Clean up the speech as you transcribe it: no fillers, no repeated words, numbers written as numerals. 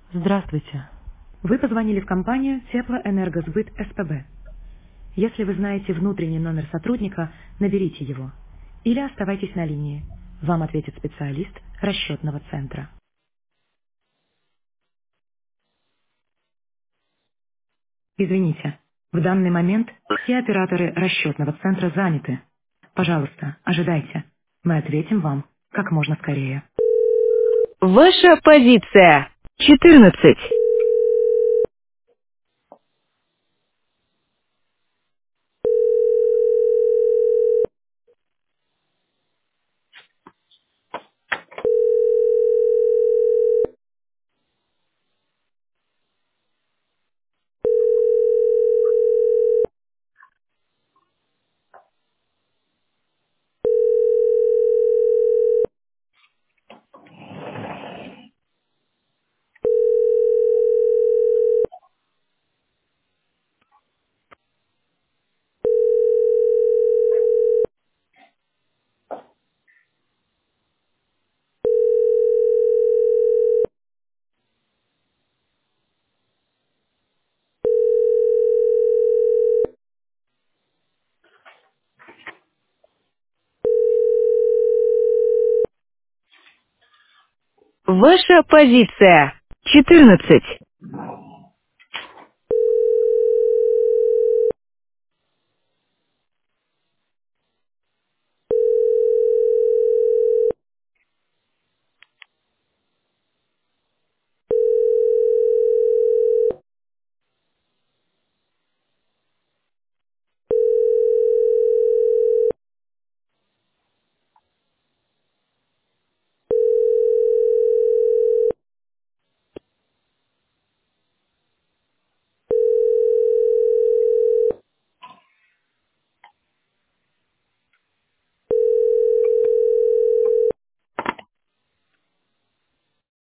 Здравствуйте. Вы позвонили в компанию Теплоэнергосбыт СПБ. Если вы знаете внутренний номер сотрудника, наберите его. Или оставайтесь на линии. Вам ответит специалист расчетного центра. Извините, в данный момент все операторы расчетного центра заняты. Пожалуйста, ожидайте. Мы ответим вам как можно скорее. Ваша позиция 14. Ваша позиция 14.